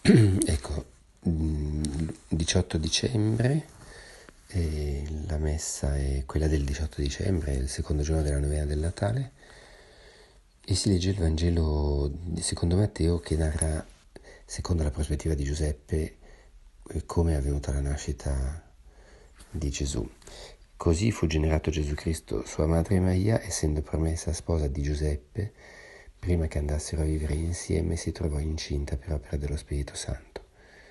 Ecco, 18 dicembre, la messa è quella del 18 dicembre, il secondo giorno della novena del Natale, e si legge il Vangelo secondo Matteo che narra, secondo la prospettiva di Giuseppe, come è avvenuta la nascita di Gesù. Così fu generato Gesù Cristo. Sua madre Maria, essendo promessa sposa di Giuseppe, prima che andassero a vivere insieme, si trovò incinta per opera dello Spirito Santo.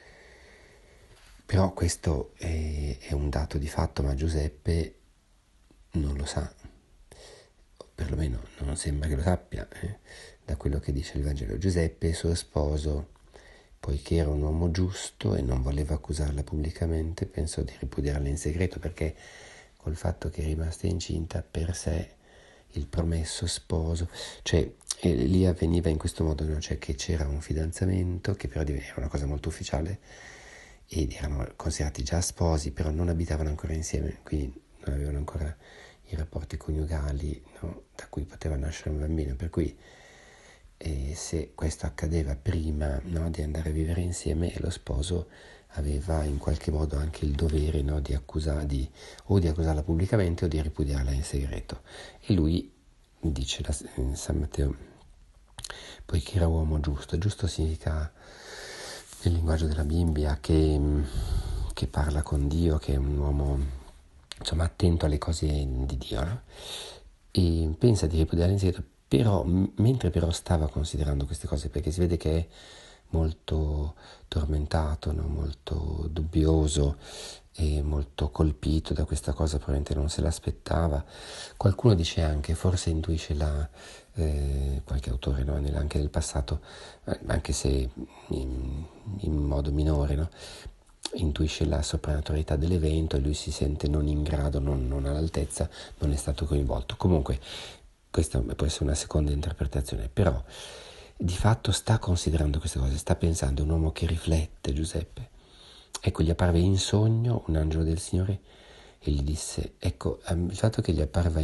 Però questo è un dato di fatto, ma Giuseppe non lo sa, perlomeno non sembra che lo sappia, da quello che dice il Vangelo. Giuseppe, suo sposo, poiché era un uomo giusto e non voleva accusarla pubblicamente, pensò di ripudiarla in segreto, perché col fatto che è rimasta incinta, per sé il promesso sposo, cioè lì avveniva in questo modo, no? Cioè che c'era un fidanzamento che però era una cosa molto ufficiale ed erano considerati già sposi, però non abitavano ancora insieme, quindi non avevano ancora i rapporti coniugali, no? Da cui poteva nascere un bambino, per cui se questo accadeva prima, no, di andare a vivere insieme, lo sposo aveva in qualche modo anche il dovere, no, di accusarla pubblicamente o di ripudiarla in segreto. E lui dice San Matteo, poiché era uomo giusto. Giusto significa, nel linguaggio della Bibbia, che parla con Dio, che è un uomo, insomma, attento alle cose di Dio, no? E pensa di ripudiare in segreto, però mentre però stava considerando queste cose, perché si vede che è molto tormentato, no? Molto dubbioso e molto colpito da questa cosa, probabilmente non se l'aspettava. Qualcuno dice anche, forse intuisce qualche autore, no? Anche nel passato, anche se in modo minore, no? Intuisce la soprannaturalità dell'evento e lui si sente non in grado, non all'altezza, non è stato coinvolto. Comunque questa può essere una seconda interpretazione, però di fatto sta considerando queste cose, sta pensando, è un uomo che riflette, Giuseppe. Ecco, gli apparve in sogno un angelo del Signore e gli disse, ecco, il fatto che gli apparva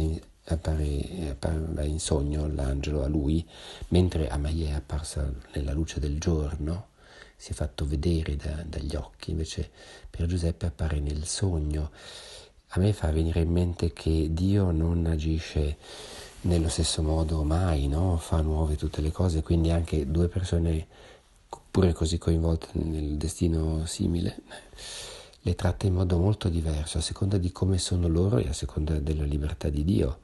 in sogno l'angelo a lui, mentre a Maria è apparsa nella luce del giorno, si è fatto vedere dagli occhi, invece per Giuseppe appare nel sogno. A me fa venire in mente che Dio non agisce nello stesso modo mai, no? Fa nuove tutte le cose, quindi anche due persone pure così coinvolte nel destino simile le tratta in modo molto diverso a seconda di come sono loro e a seconda della libertà di Dio,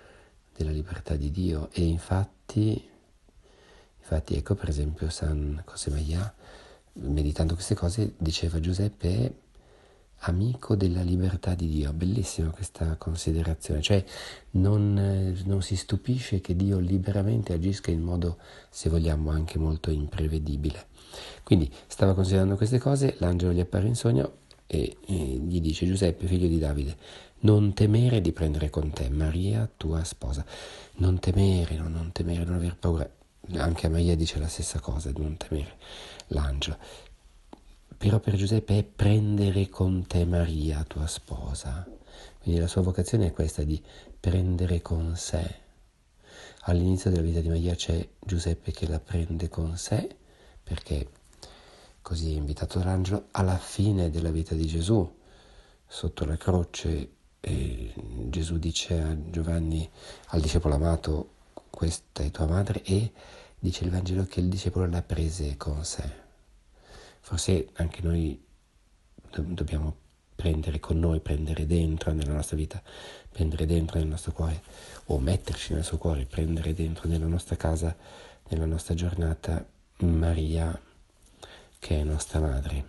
e infatti ecco, per esempio San José Maria, meditando queste cose, diceva Giuseppe è amico della libertà di Dio. Bellissima questa considerazione, cioè non si stupisce che Dio liberamente agisca in modo, se vogliamo, anche molto imprevedibile. Quindi stava considerando queste cose, l'angelo gli appare in sogno e gli dice: Giuseppe, figlio di Davide, non temere di prendere con te Maria, tua sposa. Non temere, non aver paura. Anche a Maria dice la stessa cosa, di non temere, l'angelo. Però per Giuseppe è prendere con te Maria, tua sposa. Quindi la sua vocazione è questa, di prendere con sé. All'inizio della vita di Maria c'è Giuseppe che la prende con sé, perché così è invitato dall'angelo. Alla fine della vita di Gesù, sotto la croce, Gesù dice a Giovanni, al discepolo amato, questa è tua madre, e dice il Vangelo che il discepolo la prese con sé. Forse anche noi dobbiamo prendere con noi, prendere dentro nella nostra vita, prendere dentro nel nostro cuore, o metterci nel suo cuore, prendere dentro nella nostra casa, nella nostra giornata, Maria, che è nostra madre.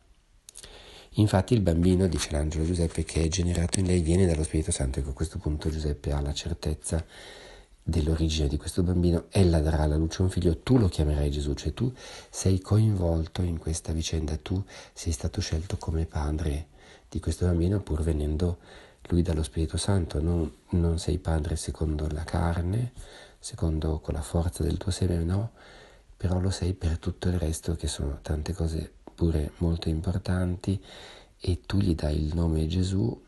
Infatti il bambino, dice l'angelo Giuseppe, che è generato in lei viene dallo Spirito Santo. Ecco, a questo punto Giuseppe ha la certezza dell'origine di questo bambino. Ella darà alla luce un figlio, tu lo chiamerai Gesù, cioè tu sei coinvolto in questa vicenda, tu sei stato scelto come padre di questo bambino, pur venendo lui dallo Spirito Santo. Non sei padre secondo la carne, secondo con la forza del tuo seme, no, però lo sei per tutto il resto, che sono tante cose pure molto importanti, e tu gli dai il nome Gesù,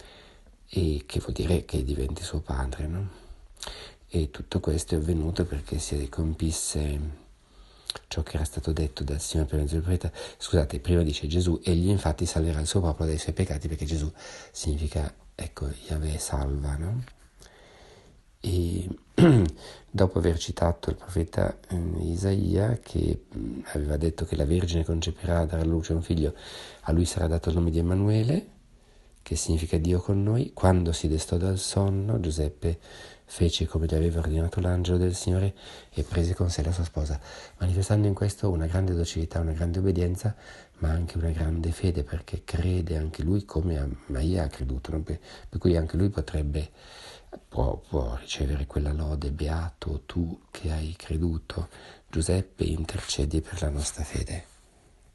e che vuol dire che diventi suo padre, no? E tutto questo è avvenuto perché si compisse ciò che era stato detto dal Signore per mezzo del profeta. Scusate, prima dice Gesù, egli infatti salverà il suo popolo dai suoi peccati, perché Gesù significa, ecco, Yahweh salva, no? E dopo aver citato il profeta Isaia, che aveva detto che la Vergine concepirà, darà alla luce un figlio, a lui sarà dato il nome di Emanuele, che significa Dio con noi. Quando si destò dal sonno, Giuseppe fece come gli aveva ordinato l'angelo del Signore e prese con sé la sua sposa, manifestando in questo una grande docilità, una grande obbedienza, ma anche una grande fede, perché crede anche lui come Maria ha creduto, no? Per cui anche lui può ricevere quella lode: beato tu che hai creduto, Giuseppe, intercedi per la nostra fede.